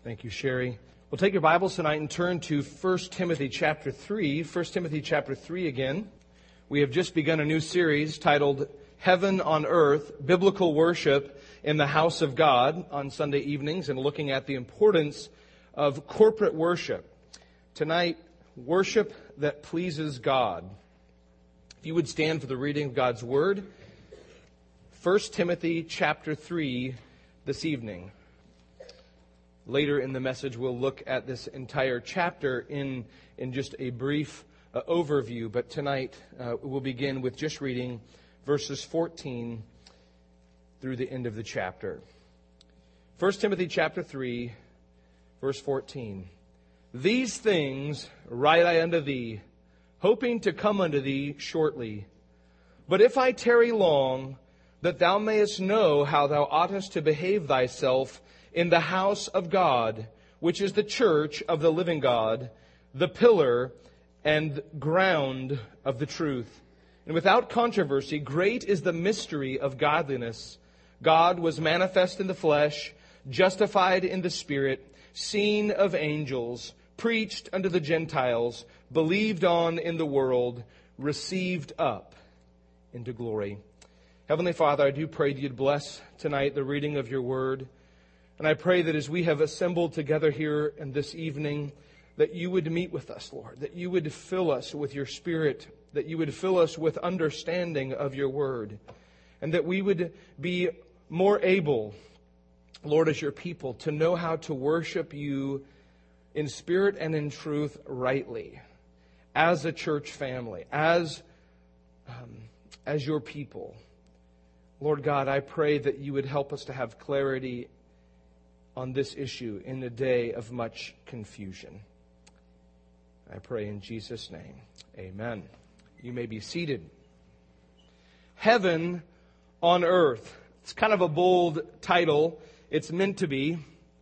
Thank you, Sherry. We'll take your Bibles tonight and turn to 1 Timothy chapter 3. 1 Timothy chapter 3 again. We have just begun a new series titled Heaven on Earth, Biblical Worship in the House of God on Sunday evenings, and looking at the importance of corporate worship. Tonight, worship that pleases God. If you would stand for the reading of God's Word, 1 Timothy chapter 3 this evening. Later in the message, we'll look at this entire chapter in just a brief overview. But tonight, we'll begin with just reading verses 14 through the end of the chapter. 1 Timothy chapter 3, verse 14. These things write I unto thee, hoping to come unto thee shortly. But if I tarry long, that thou mayest know how thou oughtest to behave thyself in the house of God, which is the church of the living God, the pillar and ground of the truth. And without controversy, great is the mystery of godliness. God was manifest in the flesh, justified in the Spirit, seen of angels, preached unto the Gentiles, believed on in the world, received up into glory. Heavenly Father, I do pray that you'd bless tonight the reading of your word. And I pray that as we have assembled together here in this evening, that you would meet with us, Lord, that you would fill us with your Spirit, that you would fill us with understanding of your word, and that we would be more able, Lord, as your people, to know how to worship you in spirit and in truth rightly, as a church family, as your people. Lord God, I pray that you would help us to have clarity on this issue in a day of much confusion. I pray in Jesus' name. Amen. You may be seated. Heaven on Earth. It's kind of a bold title. It's meant to be.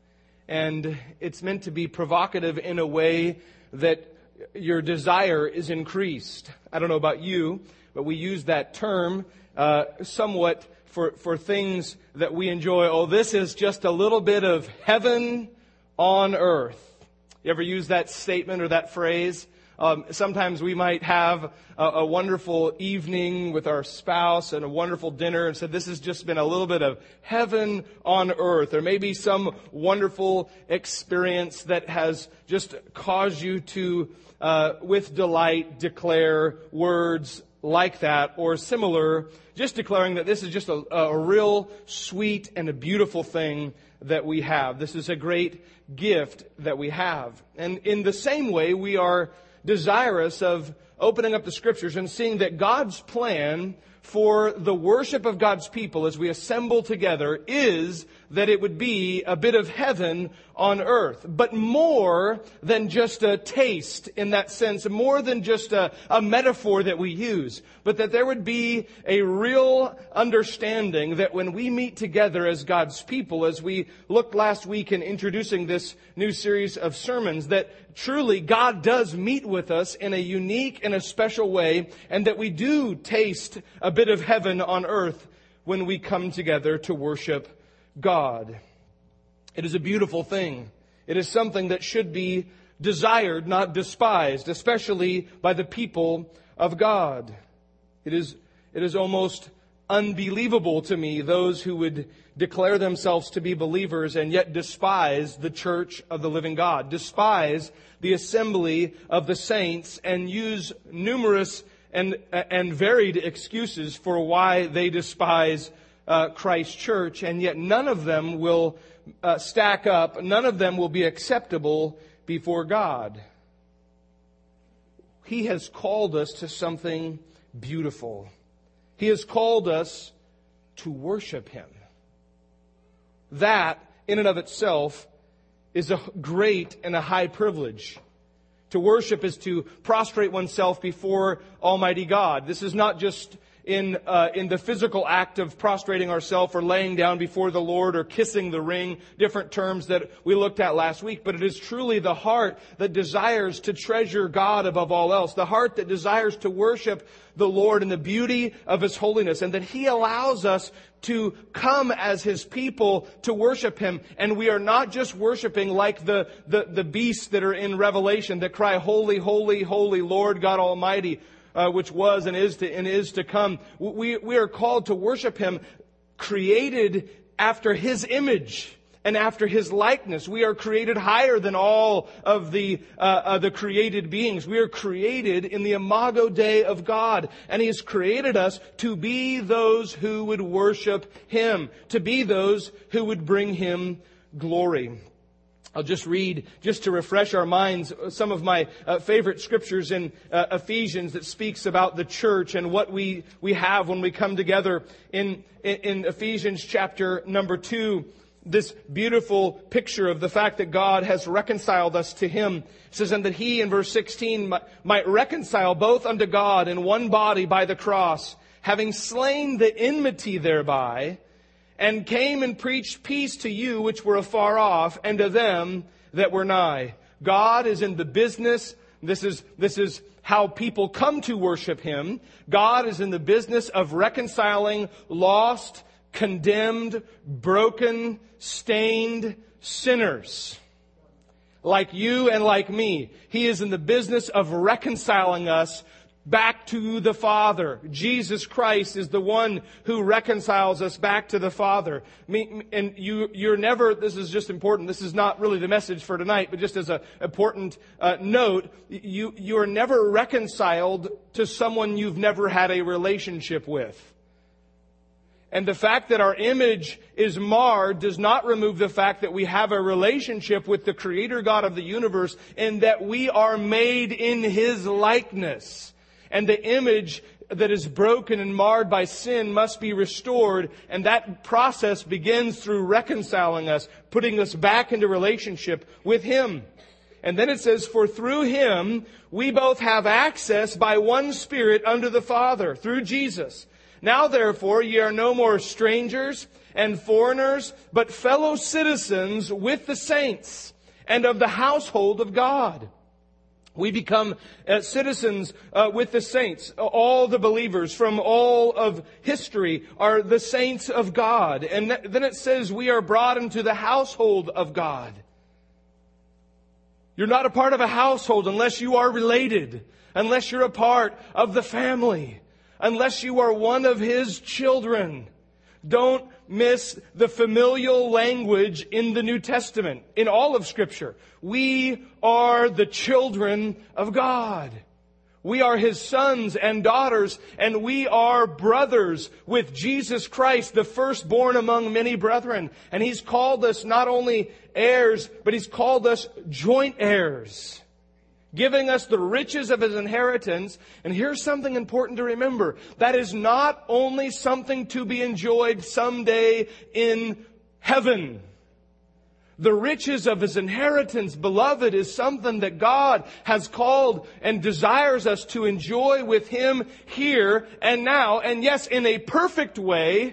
And it's meant to be provocative in a way that your desire is increased. I don't know about you, but we use that term somewhat for things that we enjoy. Oh, this is just a little bit of heaven on earth. You ever use that statement or that phrase? Sometimes we might have a wonderful evening with our spouse and a wonderful dinner and said, this has just been a little bit of heaven on earth. Or maybe some wonderful experience that has just caused you to, with delight, declare words like that or similar, just declaring that this is just a real sweet and a beautiful thing that we have. This is a great gift that we have. And in the same way, we are desirous of opening up the Scriptures and seeing that God's plan for the worship of God's people as we assemble together is that it would be a bit of heaven on earth. But more than just a taste in that sense, more than just a metaphor that we use, but that there would be a real understanding that when we meet together as God's people, as we looked last week in introducing this new series of sermons, that truly God does meet with us in a unique and a special way, and that we do taste a bit of heaven on earth when we come together to worship God. It is a beautiful thing. It is something that should be desired, not despised, especially by the people of God. It is almost unbelievable to me, those who would declare themselves to be believers and yet despise the church of the living God, despise the assembly of the saints, and use numerous and varied excuses for why they despise Christ's church, and yet none of them will stack up, none of them will be acceptable before God. He has called us to something beautiful. He has called us to worship Him. That, in and of itself, is a great and a high privilege. To worship is to prostrate oneself before Almighty God. This is not just in the physical act of prostrating ourselves or laying down before the Lord or kissing the ring, different terms that we looked at last week. But it is truly the heart that desires to treasure God above all else, the heart that desires to worship the Lord in the beauty of His holiness, and that He allows us to come as His people to worship Him. And we are not just worshiping like the beasts that are in Revelation that cry, "Holy, holy, holy, Lord God Almighty," which was and is to come. We are called to worship Him, created after His image and after His likeness. We are created higher than all of the created beings. We are created in the imago Dei of God. And He has created us to be those who would worship Him, to be those who would bring Him glory. I'll just read, just to refresh our minds, some of my favorite scriptures in Ephesians that speaks about the church and what we have when we come together. In Ephesians chapter number 2, this beautiful picture of the fact that God has reconciled us to Him. It says, "And that He," in verse 16, "might reconcile both unto God in one body by the cross, having slain the enmity thereby, and came and preached peace to you which were afar off, and to them that were nigh." God is in the business. This is how people come to worship Him. God is in the business of reconciling lost, condemned, broken, stained sinners like you and like me. He is in the business of reconciling us back to the Father. Jesus Christ is the one who reconciles us back to the Father. And you're never, this is just important, this is not really the message for tonight, but just as an important note, you are never reconciled to someone you've never had a relationship with. And the fact that our image is marred does not remove the fact that we have a relationship with the Creator God of the universe, and that we are made in His likeness. And the image that is broken and marred by sin must be restored. And that process begins through reconciling us, putting us back into relationship with Him. And then it says, "For through Him we both have access by one Spirit unto the Father," through Jesus. "Now therefore ye are no more strangers and foreigners, but fellow citizens with the saints and of the household of God." We become citizens with the saints. All the believers from all of history are the saints of God. And then it says we are brought into the household of God. You're not a part of a household unless you are related, unless you're a part of the family, unless you are one of His children. Don't miss the familial language in the New Testament, in all of Scripture. We are the children of God. We are His sons and daughters, and we are brothers with Jesus Christ, the firstborn among many brethren. And He's called us not only heirs, but He's called us joint heirs, giving us the riches of His inheritance. And here's something important to remember. That is not only something to be enjoyed someday in heaven. The riches of His inheritance, beloved, is something that God has called and desires us to enjoy with Him here and now. And yes, in a perfect way,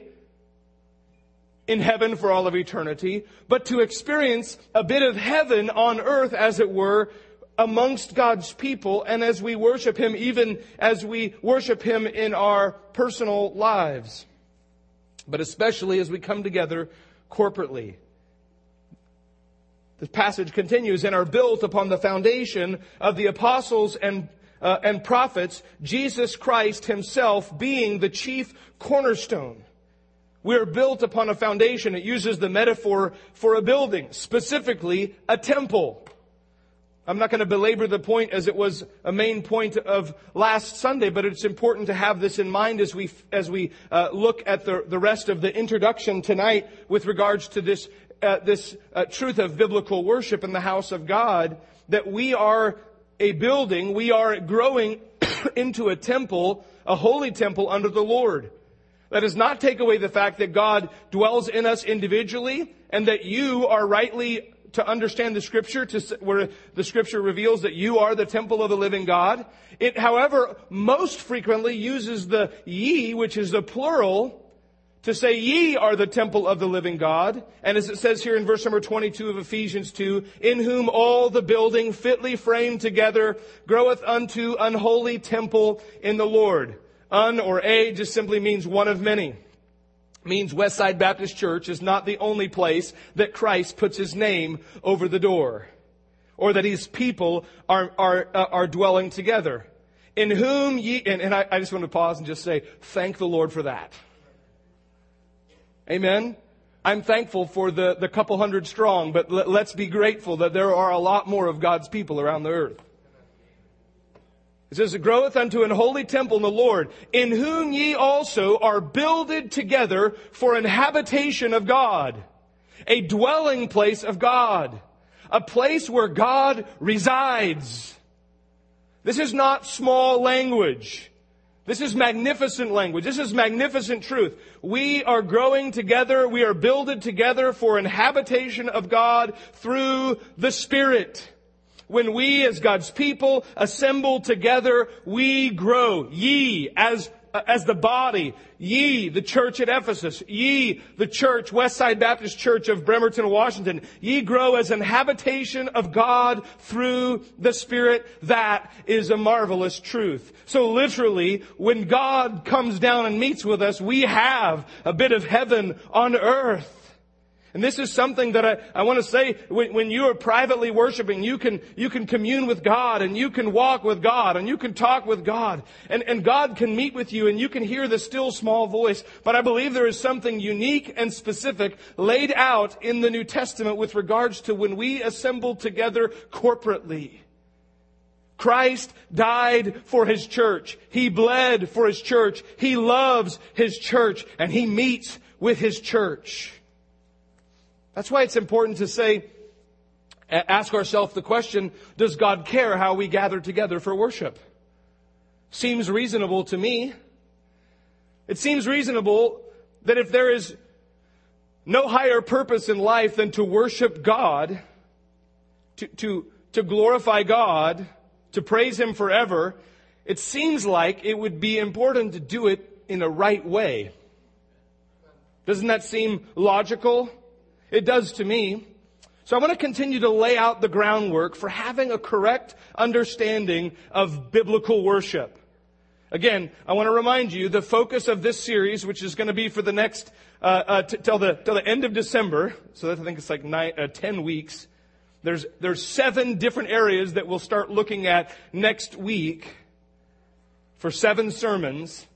in heaven for all of eternity, but to experience a bit of heaven on earth, as it were, amongst God's people, and as we worship Him, even as we worship Him in our personal lives, but especially as we come together corporately. The passage continues, "and are built upon the foundation of the apostles and prophets, Jesus Christ Himself being the chief cornerstone." We are built upon a foundation. It uses the metaphor for a building, specifically a temple. I'm not going to belabor the point as it was a main point of last Sunday, but it's important to have this in mind as we look at the rest of the introduction tonight with regards to this truth of biblical worship in the house of God, that we are a building, we are growing into a temple, a holy temple under the Lord. That does not take away the fact that God dwells in us individually and that you are rightly to understand the Scripture, where the Scripture reveals that you are the temple of the living God. It, however, most frequently uses the ye, which is the plural, to say ye are the temple of the living God. And as it says here in verse number 22 of Ephesians 2, in whom all the building fitly framed together groweth unto unholy temple in the Lord. Un or a just simply means one of many. Means Westside Baptist Church is not the only place that Christ puts His name over the door, or that His people are dwelling together. In whom ye, and I just want to pause and just say, thank the Lord for that. Amen. I'm thankful for the couple hundred strong, but let's be grateful that there are a lot more of God's people around the earth. It says, it groweth unto an holy temple in the Lord, in whom ye also are builded together for an habitation of God, a dwelling place of God, a place where God resides. This is not small language. This is magnificent language. This is magnificent truth. We are growing together. We are builded together for an habitation of God through the Spirit. When we as God's people assemble together, we grow. Ye as the body. Ye, the church at Ephesus. Ye, the church, Westside Baptist Church of Bremerton, Washington. Ye grow as an habitation of God through the Spirit. That is a marvelous truth. So literally, when God comes down and meets with us, we have a bit of heaven on earth. And this is something that I want to say, when you are privately worshiping, you can commune with God, and you can walk with God, and you can talk with God, and God can meet with you, and you can hear the still small voice. But I believe there is something unique and specific laid out in the New Testament with regards to when we assemble together corporately. Christ died for His church. He bled for His church. He loves His church, and He meets with His church. That's why it's important to ask ourselves the question, does God care how we gather together for worship? Seems reasonable to me. It seems reasonable that if there is no higher purpose in life than to worship God, to glorify God, to praise Him forever, it seems like it would be important to do it in a right way. Doesn't that seem logical? It does to me. So I want to continue to lay out the groundwork for having a correct understanding of biblical worship. Again, I want to remind you the focus of this series, which is going to be for the next till the end of December. So I think it's like 10 weeks. There's 7 different areas that we'll start looking at next week for 7 sermons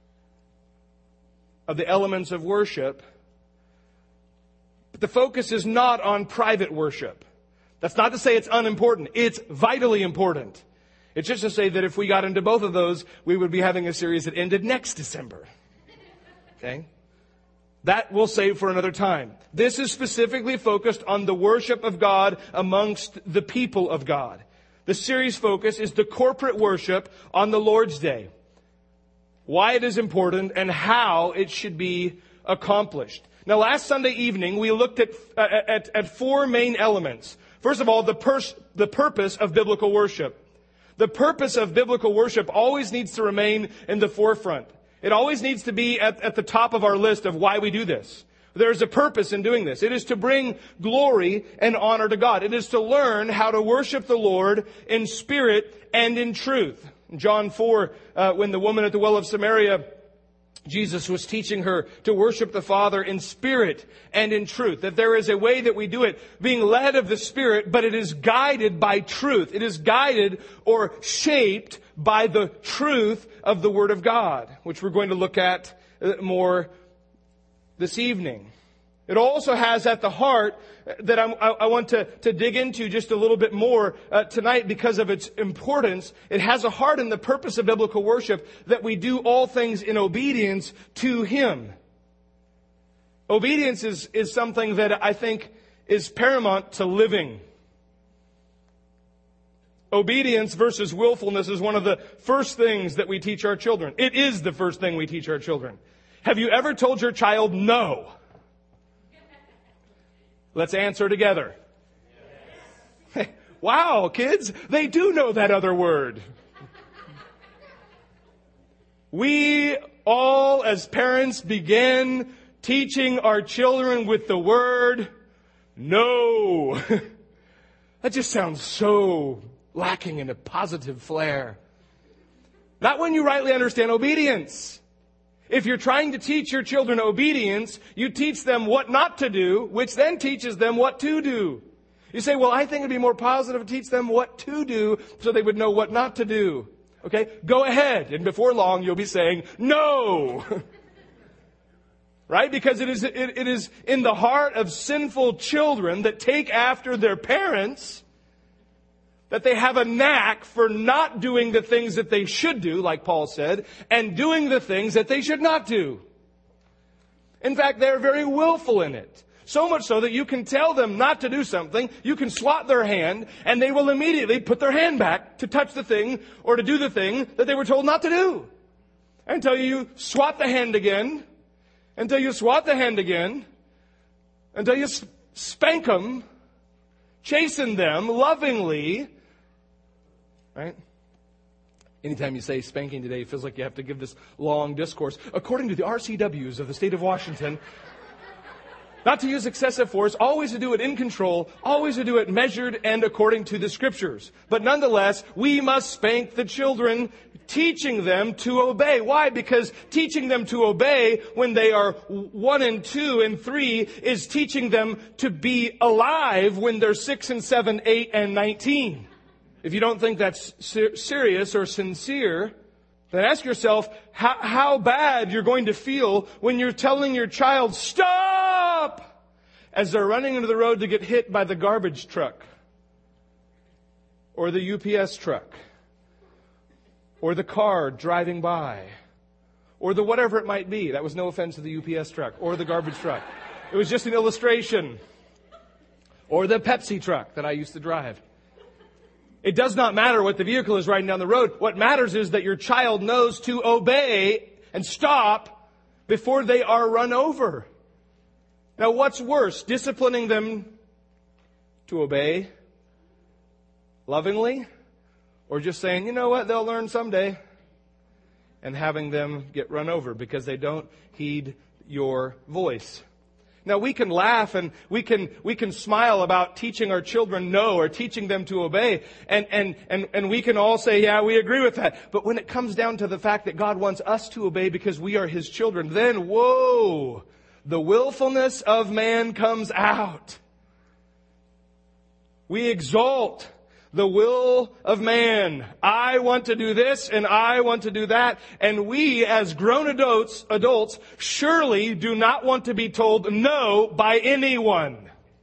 of the elements of worship. But the focus is not on private worship. That's not to say it's unimportant. It's vitally important. It's just to say that if we got into both of those, we would be having a series that ended next December. Okay? That we'll save for another time. This is specifically focused on the worship of God amongst the people of God. The series focus is the corporate worship on the Lord's Day. Why it is important and how it should be accomplished. Now, last Sunday evening, we looked at 4 main elements. First of all, the purpose of biblical worship. The purpose of biblical worship always needs to remain in the forefront. It always needs to be at the top of our list of why we do this. There's a purpose in doing this. It is to bring glory and honor to God. It is to learn how to worship the Lord in spirit and in truth. In John 4, when the woman at the well of Samaria, Jesus was teaching her to worship the Father in spirit and in truth. That there is a way that we do it, being led of the Spirit, but it is guided by truth. It is guided or shaped by the truth of the Word of God, which we're going to look at more this evening. It also has at the heart that I want to dig into just a little bit more tonight because of its importance. It has a heart in the purpose of biblical worship that we do all things in obedience to Him. Obedience is something that I think is paramount to living. Obedience versus willfulness is one of the first things that we teach our children. It is the first thing we teach our children. Have you ever told your child no? Let's answer together. Wow, kids, they do know that other word. We all, as parents, begin teaching our children with the word no. That just sounds so lacking in a positive flair. Not when you rightly understand obedience. If you're trying to teach your children obedience, you teach them what not to do, which then teaches them what to do. You say, well, I think it'd be more positive to teach them what to do so they would know what not to do. Okay? Go ahead. And before long, you'll be saying, no. Right? Because it is in the heart of sinful children that take after their parents that they have a knack for not doing the things that they should do, like Paul said, and doing the things that they should not do. In fact, they're very willful in it. So much so that you can tell them not to do something, you can swat their hand, and they will immediately put their hand back to touch the thing or to do the thing that they were told not to do. Until you swat the hand again, until you swat the hand again, until you spank them, chasten them lovingly. Right? Anytime you say spanking today, it feels like you have to give this long discourse. According to the RCWs of the state of Washington, not to use excessive force, always to do it in control, always to do it measured and according to the Scriptures. But nonetheless, we must spank the children, teaching them to obey. Why? Because teaching them to obey when they are 1 and 2 and 3 is teaching them to be alive when they're 6 and 7, 8 and 19. If you don't think that's serious or sincere, then ask yourself how bad you're going to feel when you're telling your child, stop, as they're running into the road to get hit by the garbage truck or the UPS truck or the car driving by or the whatever it might be. That was no offense to the UPS truck or the garbage truck. It was just an illustration. Or the Pepsi truck that I used to drive. It does not matter what the vehicle is riding down the road. What matters is that your child knows to obey and stop before they are run over. Now, what's worse, disciplining them to obey lovingly, or just saying, you know what, they'll learn someday, and having them get run over because they don't heed your voice? Now, we can laugh and we can smile about teaching our children no or teaching them to obey. And we can all say, yeah, we agree with that. But when it comes down to the fact that God wants us to obey because we are His children, then, whoa, the willfulness of man comes out. We exalt the will of man. I want to do this and I want to do that. And we, as grown adults, surely do not want to be told no by anyone.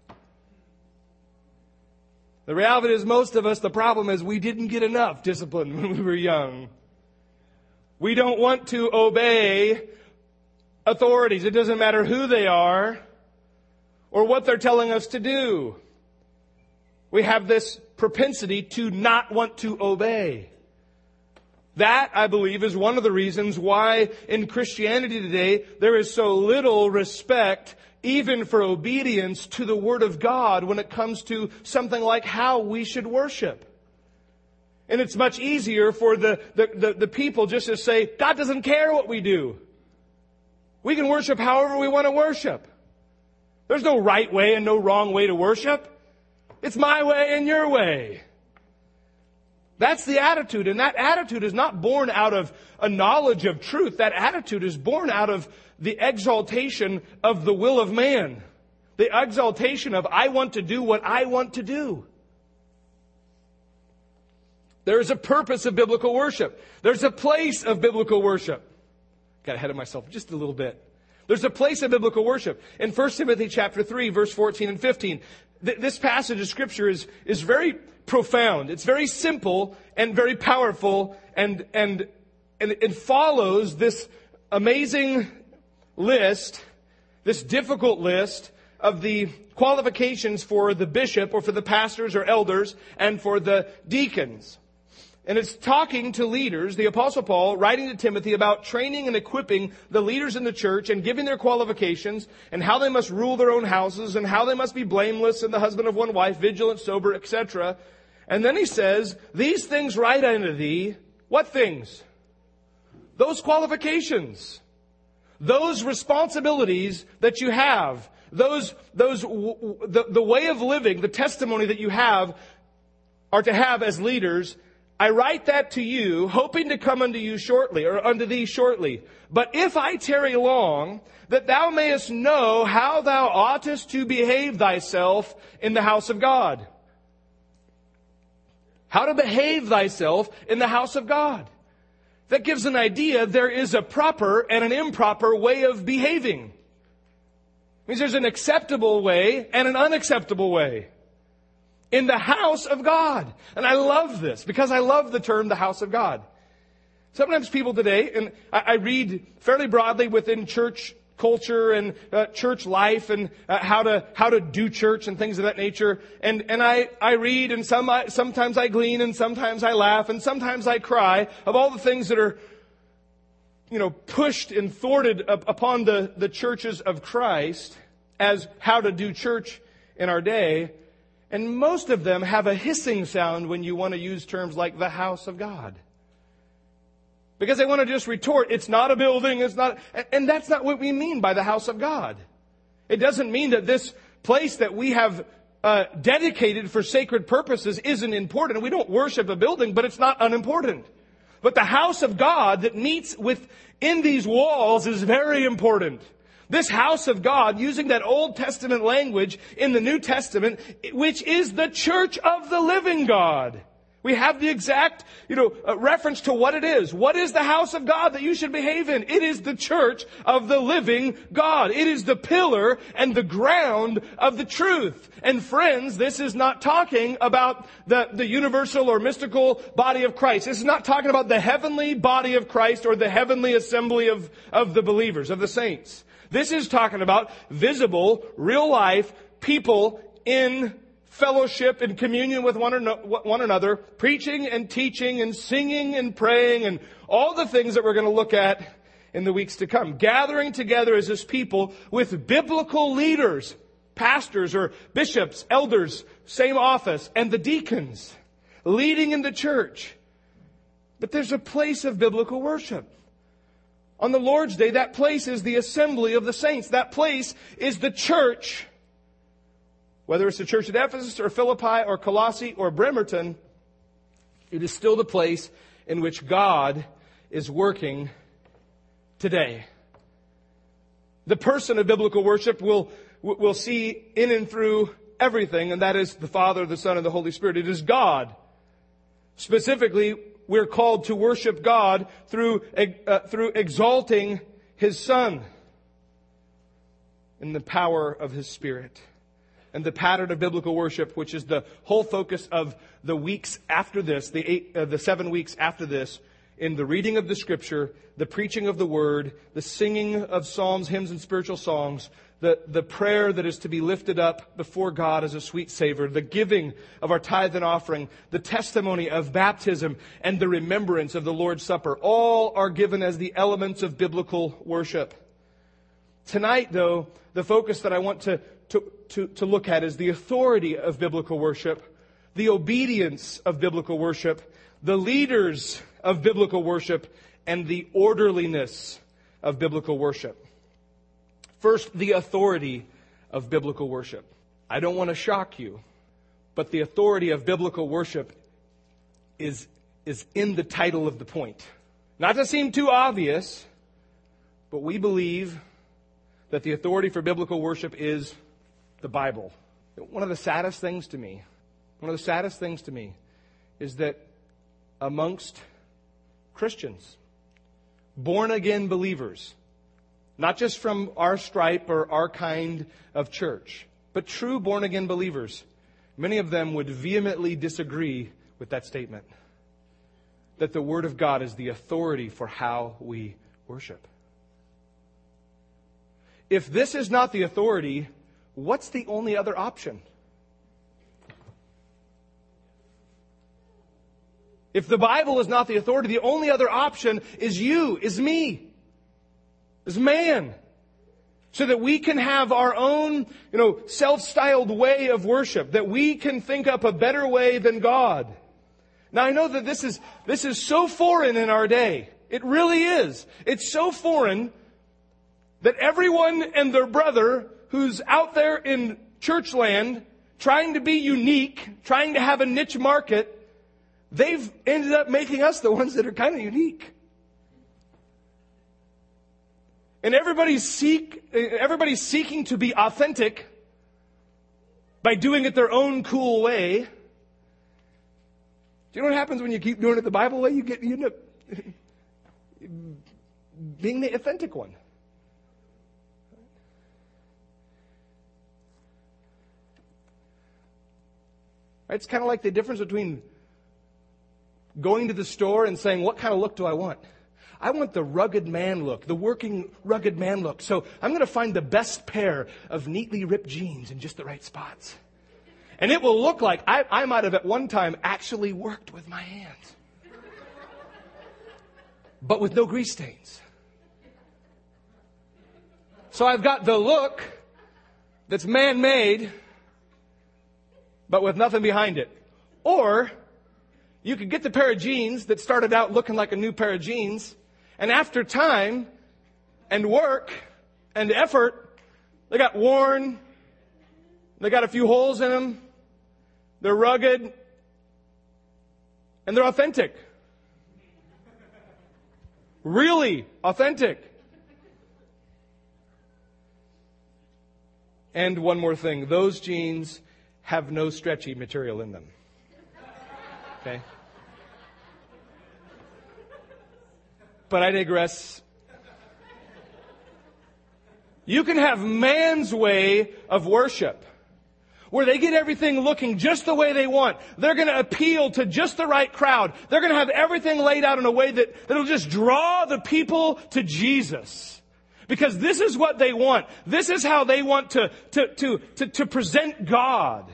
The reality is, most of us, the problem is we didn't get enough discipline when we were young. We don't want to obey authorities. It doesn't matter who they are or what they're telling us to do. We have this propensity to not want to obey. That, I believe, is one of the reasons why in Christianity today there is so little respect even for obedience to the Word of God when it comes to something like how we should worship. And it's much easier for the people just to say, God doesn't care what we do. We can worship however we want to worship. There's no right way and no wrong way to worship. It's my way and your way. That's the attitude. And that attitude is not born out of a knowledge of truth. That attitude is born out of the exaltation of the will of man. The exaltation of, I want to do what I want to do. There is a purpose of biblical worship. There's a place of biblical worship. Got ahead of myself just a little bit. There's a place of biblical worship. In 1 Timothy chapter 3, verse 14 and 15, this passage of Scripture is very profound. It's very simple and very powerful, and it follows this amazing list, this difficult list of the qualifications for the bishop or for the pastors or elders and for the deacons. And it's talking to leaders, the Apostle Paul writing to Timothy about training and equipping the leaders in the church and giving their qualifications and how they must rule their own houses and how they must be blameless and the husband of one wife, vigilant, sober, etc. And then he says, these things write unto thee. What things? Those qualifications. Those responsibilities that you have. The way of living, the testimony that you have are to have as leaders. I write that to you, hoping to come unto you shortly, or unto thee shortly. But if I tarry long, that thou mayest know how thou oughtest to behave thyself in the house of God. How to behave thyself in the house of God. That gives an idea there is a proper and an improper way of behaving. It means there's an acceptable way and an unacceptable way. In the house of God. And I love this because I love the term the house of God. Sometimes people today, and I read fairly broadly within church culture and church life and how to do church and things of that nature. And I read and sometimes I glean and sometimes I laugh and sometimes I cry of all the things that are, pushed and thwarted upon the churches of Christ as how to do church in our day. And most of them have a hissing sound when you want to use terms like the house of God. Because they want to just retort, it's not a building, it's not, and that's not what we mean by the house of God. It doesn't mean that this place that we have dedicated for sacred purposes isn't important. We don't worship a building, but it's not unimportant. But the house of God that meets within these walls is very important. This house of God, using that Old Testament language in the New Testament, which is the church of the living God. We have the exact, reference to what it is. What is the house of God that you should behave in? It is the church of the living God. It is the pillar and the ground of the truth. And friends, this is not talking about the universal or mystical body of Christ. This is not talking about the heavenly body of Christ or the heavenly assembly of the believers, of the saints. This is talking about visible, real life people in fellowship and communion with one another, preaching and teaching and singing and praying and all the things that we're going to look at in the weeks to come. Gathering together as His people with biblical leaders, pastors or bishops, elders, same office, and the deacons leading in the church. But there's a place of biblical worship. On the Lord's Day, that place is the assembly of the saints. That place is the church. Whether it's the church at Ephesus or Philippi or Colossae or Bremerton, it is still the place in which God is working today. The person of biblical worship will see in and through everything, and that is the Father, the Son, and the Holy Spirit. It is God. Specifically, we're called to worship God through exalting His Son in the power of His Spirit. And the pattern of biblical worship, which is the whole focus of the weeks after this, the 7 weeks after this, in the reading of the Scripture, the preaching of the Word, the singing of psalms, hymns, and spiritual songs, the prayer that is to be lifted up before God as a sweet savor, the giving of our tithe and offering, the testimony of baptism, and the remembrance of the Lord's Supper, all are given as the elements of biblical worship. Tonight, though, the focus that I want to look at is the authority of biblical worship, the obedience of biblical worship, the leaders of biblical worship, and the orderliness of biblical worship. First, the authority of biblical worship. I don't want to shock you, but the authority of biblical worship is in the title of the point. Not to seem too obvious, but we believe that the authority for biblical worship is the Bible. One of the saddest things to me is that amongst Christians, born-again believers, not just from our stripe or our kind of church, but true born-again believers, many of them would vehemently disagree with that statement. That the Word of God is the authority for how we worship. If this is not the authority, what's the only other option? If the Bible is not the authority, the only other option is you, is me, is man. So that we can have our own, self-styled way of worship. That we can think up a better way than God. Now I know that this is so foreign in our day. It really is. It's so foreign that everyone and their brother who's out there in church land trying to be unique, trying to have a niche market, they've ended up making us the ones that are kind of unique. And everybody's seeking to be authentic by doing it their own cool way. Do you know what happens when you keep doing it the Bible way? You end up being the authentic one. It's kind of like the difference between going to the store and saying, what kind of look do I want? I want the rugged man look, the working rugged man look. So I'm going to find the best pair of neatly ripped jeans in just the right spots. And it will look like I might have at one time actually worked with my hands. But with no grease stains. So I've got the look that's man-made, but with nothing behind it. Or you could get the pair of jeans that started out looking like a new pair of jeans, and after time and work and effort, they got worn, they got a few holes in them, they're rugged, and they're authentic. Really authentic. And one more thing, those jeans have no stretchy material in them. Okay? But I digress. You can have man's way of worship, where they get everything looking just the way they want. They're going to appeal to just the right crowd. They're going to have everything laid out in a way that'll just draw the people to Jesus. Because this is what they want. This is how they want to present God.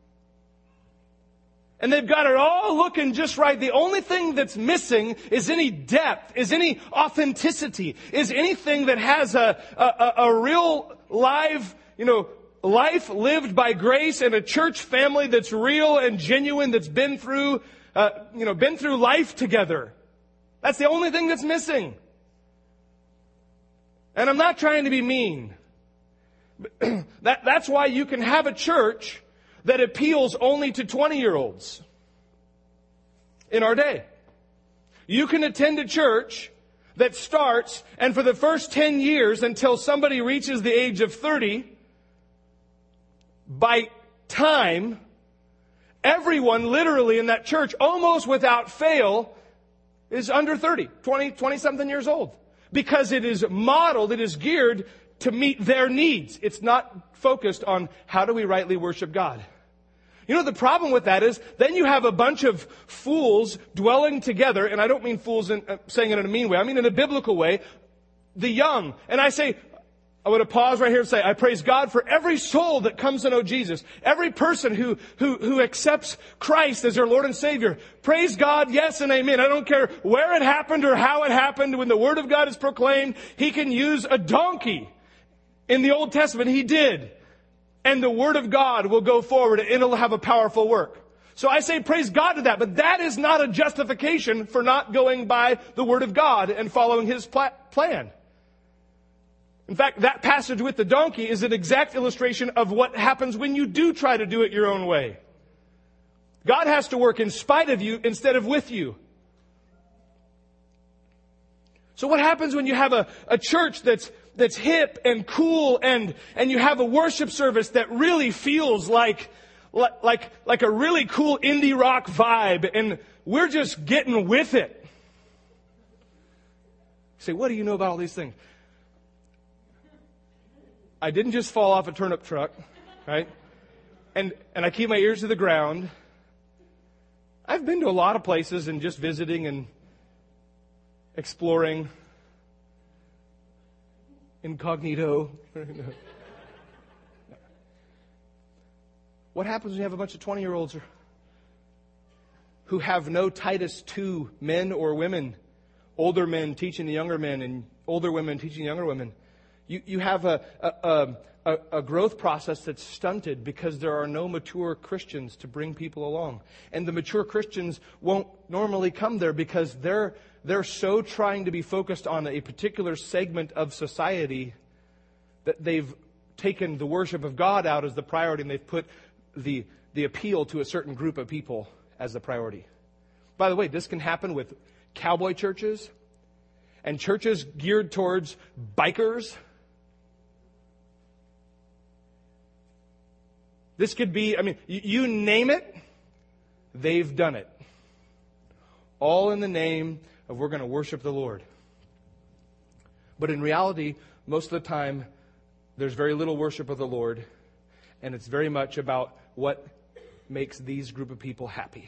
And they've got it all looking just right. The only thing that's missing is any depth, is any authenticity, is anything that has a real live, life lived by grace and a church family that's real and genuine, that's been through life together. That's the only thing that's missing. And I'm not trying to be mean. That's why you can have a church that appeals only to 20-year-olds in our day. You can attend a church that starts, and for the first 10 years until somebody reaches the age of 30, by time, everyone literally in that church, almost without fail, is under 30, 20-something years old. Because it is modeled, it is geared to meet their needs. It's not focused on how do we rightly worship God. The problem with that is then you have a bunch of fools dwelling together, and I don't mean fools saying it in a mean way, I mean in a biblical way, the young. And I want to pause right here and say, I praise God for every soul that comes to know Jesus. Every person who accepts Christ as their Lord and Savior. Praise God, yes and amen. I don't care where it happened or how it happened. When the Word of God is proclaimed, He can use a donkey. In the Old Testament, He did. And the Word of God will go forward and it'll have a powerful work. So I say praise God to that, but that is not a justification for not going by the Word of God and following His plan. In fact, that passage with the donkey is an exact illustration of what happens when you do try to do it your own way. God has to work in spite of you instead of with you. So what happens when you have a church that's hip and cool and you have a worship service that really feels like a really cool indie rock vibe and we're just getting with it? You say, what do you know about all these things? I didn't just fall off a turnip truck, right? And I keep my ears to the ground. I've been to a lot of places and just visiting and exploring incognito. What happens when you have a bunch of 20-year-olds who have no Titus 2 men or women, older men teaching the younger men and older women teaching younger women. You have a growth process that's stunted because there are no mature Christians to bring people along. And the mature Christians won't normally come there because they're so trying to be focused on a particular segment of society that they've taken the worship of God out as the priority, and they've put the appeal to a certain group of people as the priority. By the way, this can happen with cowboy churches and churches geared towards bikers. This could be, you name it, they've done it. All in the name of we're going to worship the Lord. But in reality, most of the time, there's very little worship of the Lord, and it's very much about what makes these group of people happy.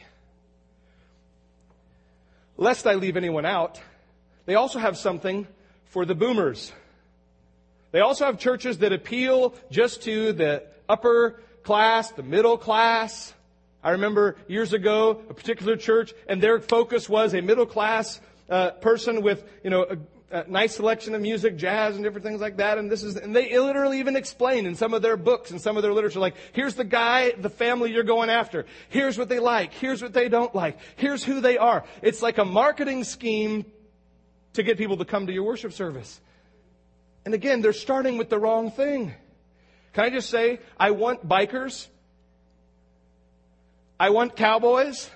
Lest I leave anyone out, they also have something for the boomers. They also have churches that appeal just to the upper class, the middle class. I remember years ago, a particular church, and their focus was a middle class person with, a nice selection of music, jazz, and different things like that. And they literally even explain in some of their books and some of their literature, like, here's the guy, the family you're going after. Here's what they like. Here's what they don't like. Here's who they are. It's like a marketing scheme to get people to come to your worship service. And again, they're starting with the wrong thing. Can I just say, I want bikers. I want cowboys.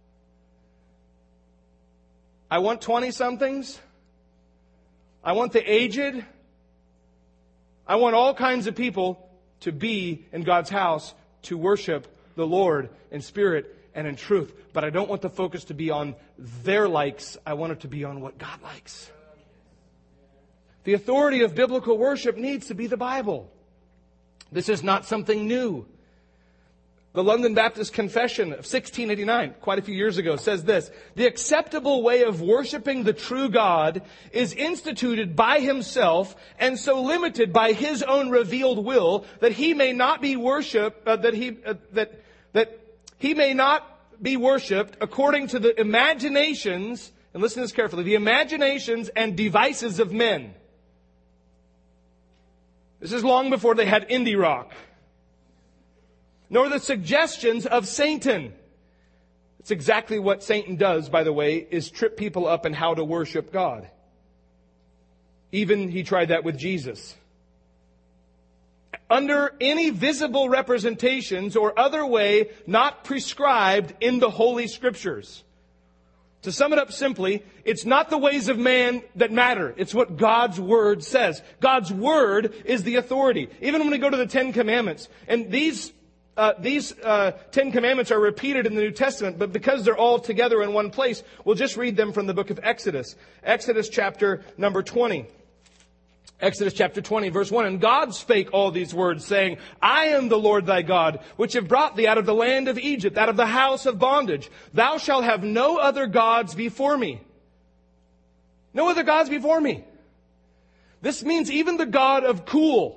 I want 20-somethings. I want the aged. I want all kinds of people to be in God's house to worship the Lord in spirit and in truth. But I don't want the focus to be on their likes. I want it to be on what God likes. The authority of biblical worship needs to be the Bible. This is not something new. The London Baptist Confession of 1689, quite a few years ago, says this: the acceptable way of worshiping the true God is instituted by Himself and so limited by His own revealed will that He may not be worshipped, that He may not be worshipped according to the imaginations, and listen to this carefully, the imaginations and devices of men. This is long before they had indie rock. Nor the suggestions of Satan. It's exactly what Satan does, by the way, is trip people up in how to worship God. Even he tried that with Jesus. Under any visible representations or other way not prescribed in the Holy Scriptures. To sum it up simply, it's not the ways of man that matter. It's what God's Word says. God's Word is the authority. Even when we go to the Ten Commandments, and these Ten Commandments are repeated in the New Testament, but because they're all together in one place, we'll just read them from the book of Exodus. Exodus chapter number 20. Exodus chapter 20, verse 1. And God spake all these words, saying, I am the Lord thy God, which have brought thee out of the land of Egypt, out of the house of bondage. Thou shalt have no other gods before me. No other gods before me. This means even the God of cool.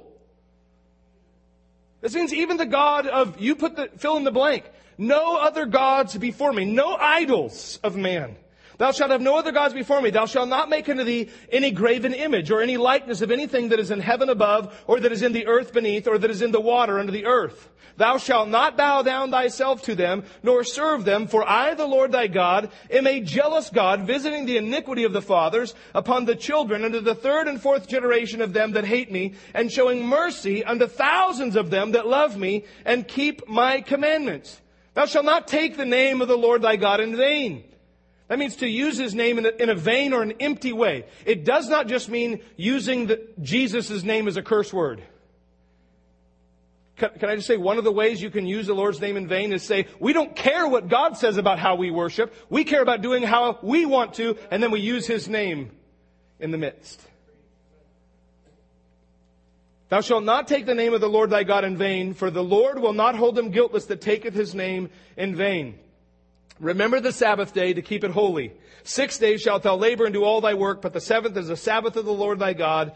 This means even the God of, you put the, fill in the blank. No other gods before me. No idols of man. Thou shalt have no other gods before me. Thou shalt not make unto thee any graven image or any likeness of anything that is in heaven above, or that is in the earth beneath, or that is in the water under the earth. Thou shalt not bow down thyself to them, nor serve them, for I, the Lord thy God, am a jealous God, visiting the iniquity of the fathers upon the children unto the third and fourth generation of them that hate me, and showing mercy unto thousands of them that love me and keep my commandments. Thou shalt not take the name of the Lord thy God in vain. That means to use His name in a vain or an empty way. It does not just mean using Jesus' name as a curse word. Can I just say one of the ways you can use the Lord's name in vain is say, we don't care what God says about how we worship. We care about doing how we want to, and then we use His name in the midst. Thou shalt not take the name of the Lord thy God in vain, for the Lord will not hold him guiltless that taketh His name in vain. Remember the Sabbath day to keep it holy. 6 days shalt thou labor and do all thy work, but the seventh is the Sabbath of the Lord thy God.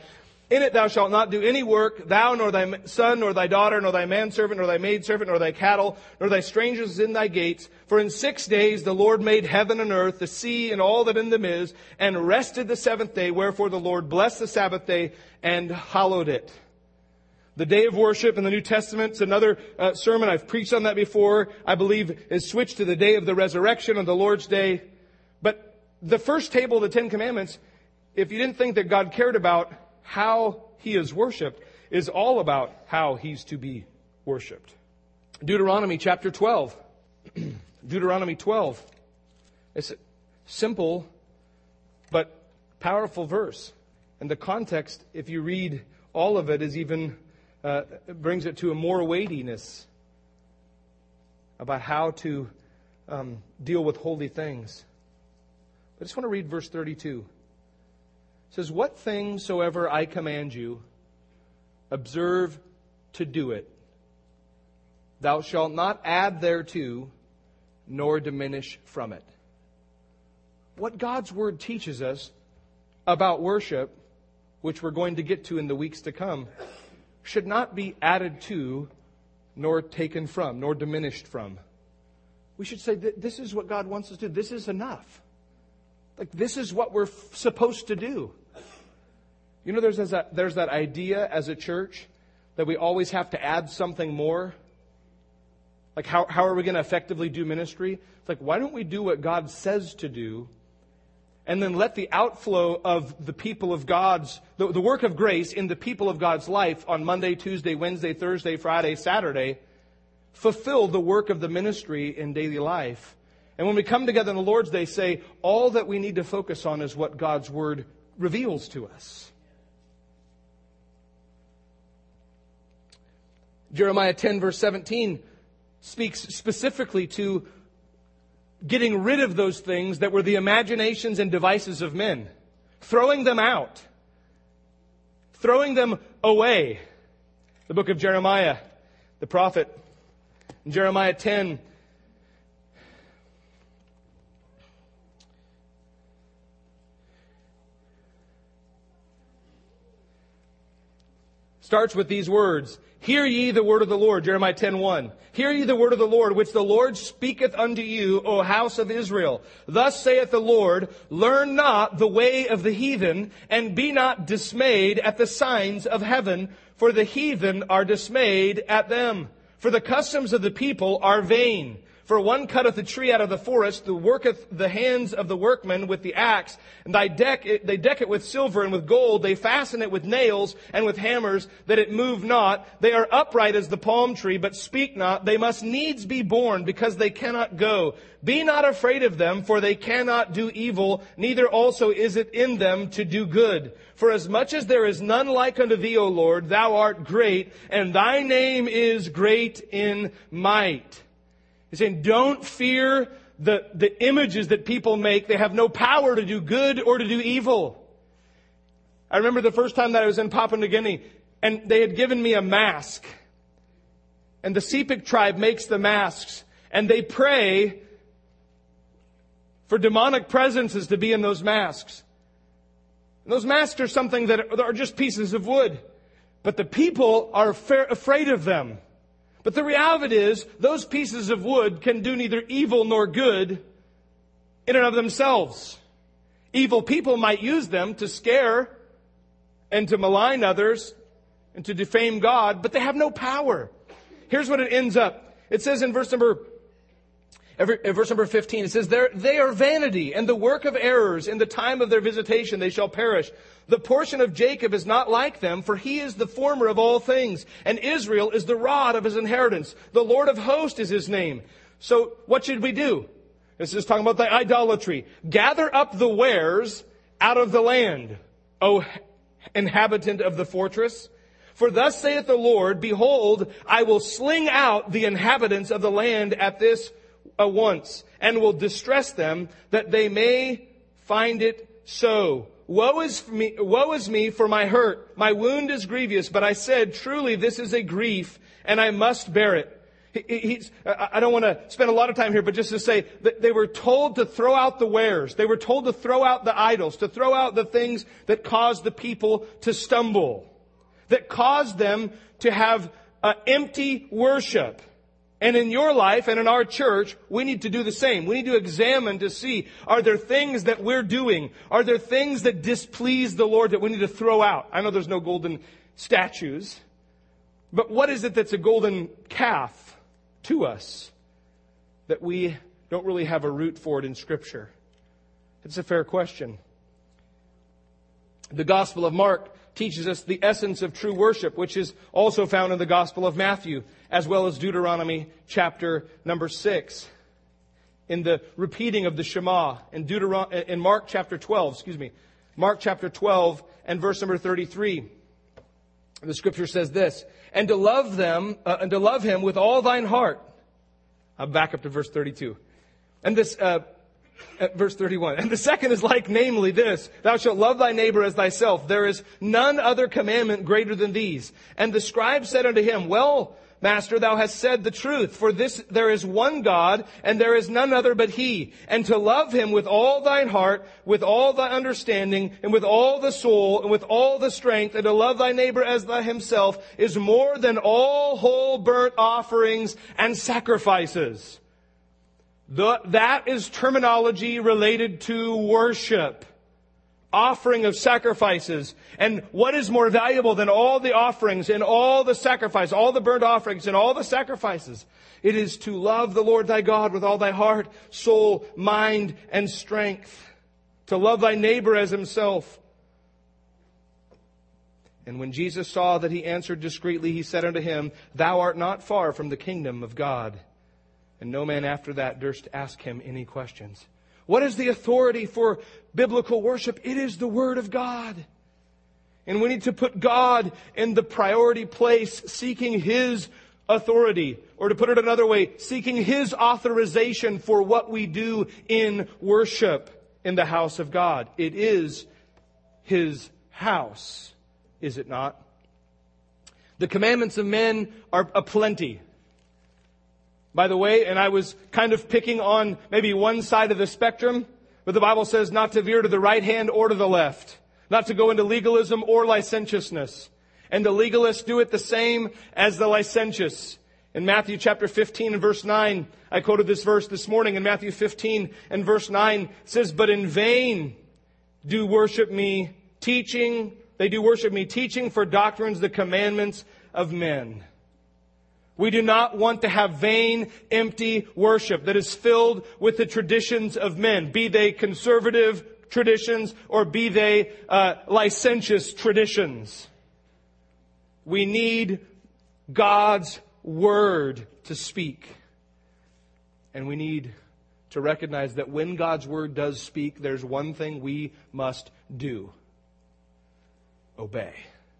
In it thou shalt not do any work, thou nor thy son, nor thy daughter, nor thy manservant, nor thy maidservant, nor thy cattle, nor thy strangers in thy gates. For in 6 days the Lord made heaven and earth, the sea, and all that in them is, and rested the seventh day. Wherefore the Lord blessed the Sabbath day and hallowed it. The day of worship in the New Testament is another sermon. I've preached on that before. I believe is switched to the day of the resurrection on the Lord's day. But the first table of the Ten Commandments, if you didn't think that God cared about how He is worshipped, is all about how He's to be worshipped. Deuteronomy chapter 12. Deuteronomy 12. It's a simple but powerful verse. And the context, if you read all of it, is even brings it to a more weightiness about how to deal with holy things. I just want to read verse 32. It says, what things soever I command you, observe to do it. Thou shalt not add thereto, nor diminish from it. What God's Word teaches us about worship, which we're going to get to in the weeks to come, should not be added to, nor taken from, nor diminished from. We should say, this is what God wants us to do. This is enough. Like, this is what we're supposed to do. You know, there's that idea as a church that we always have to add something more. Like, how are we going to effectively do ministry? It's like, why don't we do what God says to do, and then let the outflow of the people of God's, the work of grace in the people of God's life on Monday, Tuesday, Wednesday, Thursday, Friday, Saturday, fulfill the work of the ministry in daily life. And when we come together on the Lord's Day, say, all that we need to focus on is what God's Word reveals to us. Jeremiah 10 verse 17 speaks specifically to getting rid of those things that were the imaginations and devices of men. Throwing them out. Throwing them away. The book of Jeremiah, the prophet, in Jeremiah 10, starts with these words. Hear ye the word of the Lord, Jeremiah 10:1. Hear ye the word of the Lord, which the Lord speaketh unto you, O house of Israel. Thus saith the Lord, learn not the way of the heathen, and be not dismayed at the signs of heaven, for the heathen are dismayed at them. For the customs of the people are vain. For one cutteth a tree out of the forest, who worketh the hands of the workman with the axe, and they deck it with silver and with gold, they fasten it with nails and with hammers, that it move not. They are upright as the palm tree, but speak not. They must needs be born, because they cannot go. Be not afraid of them, for they cannot do evil, neither also is it in them to do good. For as much as there is none like unto thee, O Lord, thou art great, and thy name is great in might. He's saying, don't fear the images that people make. They have no power to do good or to do evil. I remember the first time that I was in Papua New Guinea, and they had given me a mask. And the Sepik tribe makes the masks, and they pray for demonic presences to be in those masks. And those masks are something that are just pieces of wood. But the people are afraid of them. But the reality is, those pieces of wood can do neither evil nor good in and of themselves. Evil people might use them to scare and to malign others and to defame God, but they have no power. Here's what it ends up. It says in verse number 15, it says, they are vanity, and the work of errors. In the time of their visitation they shall perish. The portion of Jacob is not like them, for he is the former of all things, and Israel is the rod of his inheritance. The Lord of hosts is his name. So what should we do? This is talking about the idolatry. Gather up the wares out of the land, O inhabitant of the fortress. For thus saith the Lord, behold, I will sling out the inhabitants of the land at this once, and will distress them, that they may find it so. Woe is me for my hurt. My wound is grievous, but I said, truly this is a grief, and I must bear it. I don't want to spend a lot of time here, but just to say that they were told to throw out the wares. They were told to throw out the idols, to throw out the things that caused the people to stumble, that caused them to have empty worship. And in your life and in our church, we need to do the same. We need to examine to see, are there things that we're doing? Are there things that displease the Lord that we need to throw out? I know there's no golden statues, but what is it that's a golden calf to us that we don't really have a root for it in Scripture? It's a fair question. The Gospel of Mark teaches us the essence of true worship, which is also found in the Gospel of Matthew, as well as Deuteronomy chapter number 6. In the repeating of the Shema in Mark chapter 12, Mark chapter 12 and verse number 33. The Scripture says this, and to love Him with all thine heart. I'll back up to verse 32. And this, verse 31. And the second is like, namely this, thou shalt love thy neighbor as thyself. There is none other commandment greater than these. And the scribe said unto him, well, Master, thou hast said the truth, for this there is one God, and there is none other but He. And to love Him with all thine heart, with all thy understanding, and with all the soul, and with all the strength, and to love thy neighbor as thy himself, is more than all whole burnt offerings and sacrifices. That is terminology related to worship. Offering of sacrifices. And what is more valuable than all the offerings and all the sacrifice, all the burnt offerings and all the sacrifices? It is to love the Lord thy God with all thy heart, soul, mind, and strength. To love thy neighbor as himself. And when Jesus saw that he answered discreetly, he said unto him, thou art not far from the kingdom of God. And no man after that durst ask him any questions. What is the authority for biblical worship? It is the Word of God. And we need to put God in the priority place, seeking His authority. Or to put it another way, seeking His authorization for what we do in worship in the house of God. It is His house, is it not? The commandments of men are aplenty. By the way, and I was kind of picking on maybe one side of the spectrum, but the Bible says not to veer to the right hand or to the left, not to go into legalism or licentiousness. And the legalists do it the same as the licentious. In Matthew chapter 15 and verse 9, I quoted this verse this morning in Matthew 15 and verse 9, it says, but in vain do worship me, teaching for doctrines the commandments of men. We do not want to have vain, empty worship that is filled with the traditions of men, be they conservative traditions or be they licentious traditions. We need God's Word to speak. And we need to recognize that when God's Word does speak, there's one thing we must do. Obey.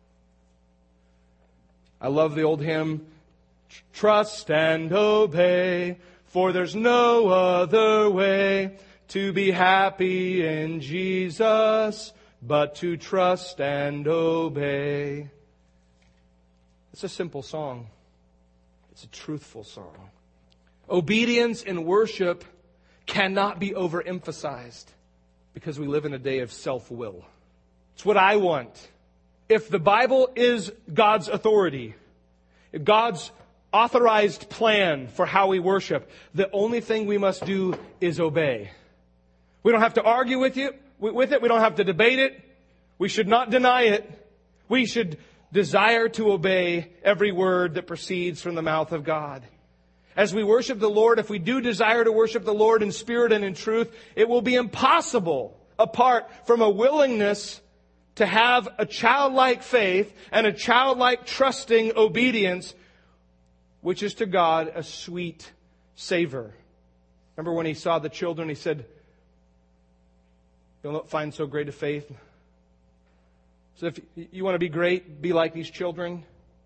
I love the old hymn, trust and obey, for there's no other way to be happy in Jesus, but to trust and obey. It's a simple song. It's a truthful song. Obedience in worship cannot be overemphasized because we live in a day of self-will. It's what I want. If the Bible is God's authority, God's authorized plan for how we worship, the only thing we must do is obey. We don't have to argue with it. We don't have to debate it. We should not deny it. We should desire to obey every word that proceeds from the mouth of God. As we worship the Lord, if we do desire to worship the Lord in spirit and in truth, it will be impossible apart from a willingness to have a childlike faith and a childlike trusting obedience, which is to God a sweet savor. Remember when He saw the children, He said, you'll not find so great a faith. So if you want to be great, be like these children.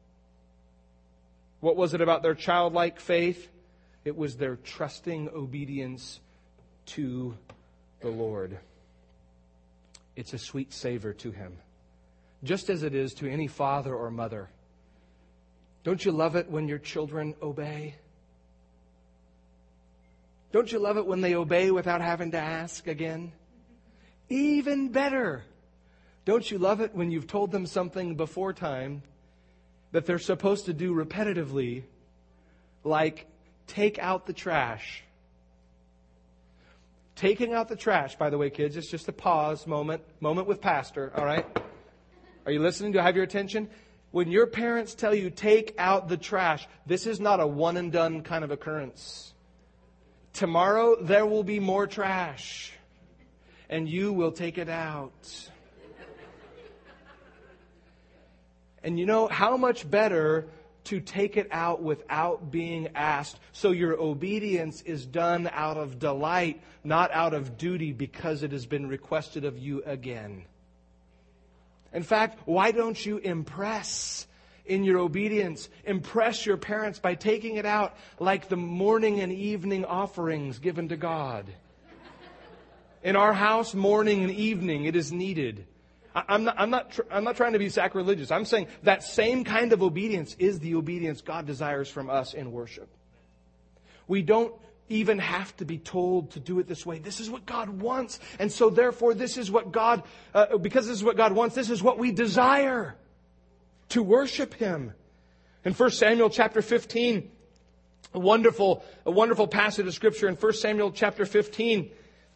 What was it about their childlike faith? It was their trusting obedience to the Lord. It's a sweet savor to Him, just as it is to any father or mother. Don't you love it when your children obey? Don't you love it when they obey without having to ask again? Even better. Don't you love it when you've told them something before time that they're supposed to do repetitively, like take out the trash? Taking out the trash, by the way, kids, it's just a pause moment with Pastor, all right? Are you listening? Do I have your attention? When your parents tell you take out the trash, this is not a one and done kind of occurrence. Tomorrow there will be more trash, and you will take it out. And you know how much better to take it out without being asked, so your obedience is done out of delight, not out of duty because it has been requested of you again. In fact, why don't you impress in your obedience? Impress your parents by taking it out like the morning and evening offerings given to God. In our house, morning and evening, it is needed. I'm not trying to be sacrilegious. I'm saying that same kind of obedience is the obedience God desires from us in worship. We don't even have to be told to do it this way. This is what God wants. And so therefore, this is what God, because this is what God wants, this is what we desire, to worship Him. In 1 Samuel chapter 15, a wonderful passage of Scripture in 1 Samuel chapter 15.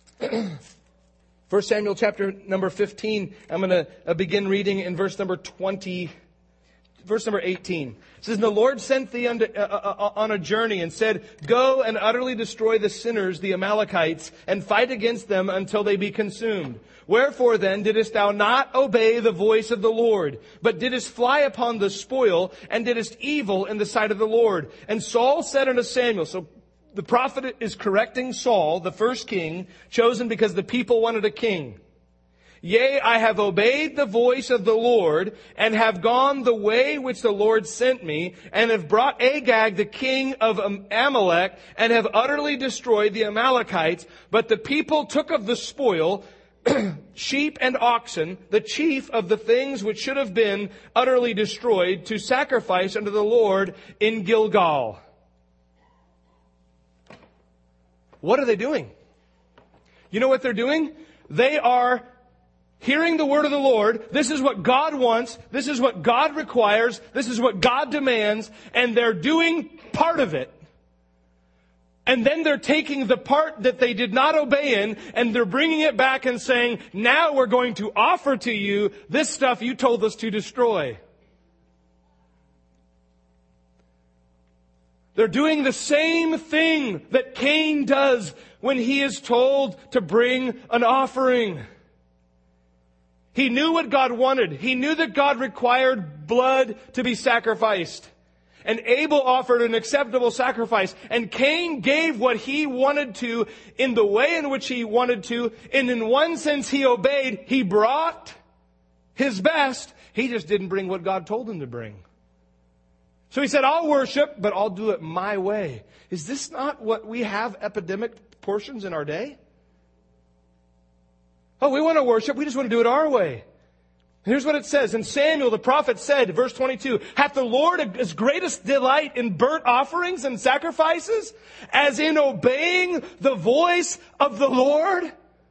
1 Samuel chapter number 15, I'm going to begin reading in verse number 18. It says, "And the Lord sent thee on a journey and said, Go and utterly destroy the sinners, the Amalekites, and fight against them until they be consumed. Wherefore then didst thou not obey the voice of the Lord, but didst fly upon the spoil, and didst evil in the sight of the Lord? And Saul said unto Samuel," so the prophet is correcting Saul, the first king, chosen because the people wanted a king. "Yea, I have obeyed the voice of the Lord, and have gone the way which the Lord sent me, and have brought Agag, the king of Amalek, and have utterly destroyed the Amalekites. But the people took of the spoil sheep and oxen, the chief of the things which should have been utterly destroyed, to sacrifice unto the Lord in Gilgal." What are they doing? You know what they're doing? They are hearing the word of the Lord. This is what God wants. This is what God requires. This is what God demands. And they're doing part of it. And then they're taking the part that they did not obey in, and they're bringing it back and saying, now we're going to offer to you this stuff you told us to destroy. They're doing the same thing that Cain does when he is told to bring an offering. He knew what God wanted. He knew that God required blood to be sacrificed. And Abel offered an acceptable sacrifice. And Cain gave what he wanted to in the way in which he wanted to. And in one sense he obeyed. He brought his best. He just didn't bring what God told him to bring. So he said, I'll worship, but I'll do it my way. Is this not what we have epidemic portions in our day? Oh, we want to worship. We just want to do it our way. Here's what it says. And Samuel, the prophet, said, verse 22, "Hath the Lord his greatest delight in burnt offerings and sacrifices, as in obeying the voice of the Lord?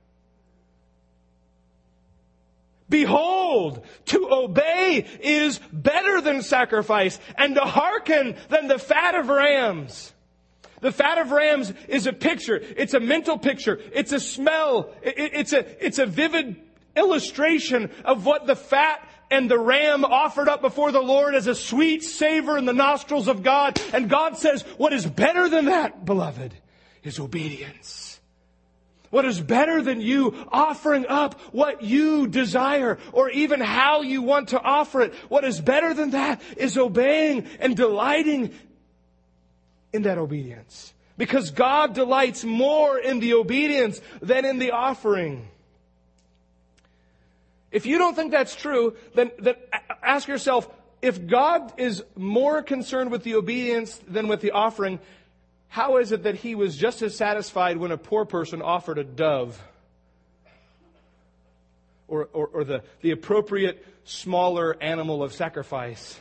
Behold, to obey is better than sacrifice, and to hearken than the fat of rams." The fat of rams is a picture. It's a mental picture. It's a smell. It's a vivid illustration of what the fat and the ram offered up before the Lord as a sweet savor in the nostrils of God. And God says, what is better than that, beloved, is obedience. What is better than you offering up what you desire, or even how you want to offer it? What is better than that is obeying and delighting in that obedience. Because God delights more in the obedience than in the offering. If you don't think that's true, then ask yourself, if God is more concerned with the obedience than with the offering, how is it that He was just as satisfied when a poor person offered a dove or the appropriate smaller animal of sacrifice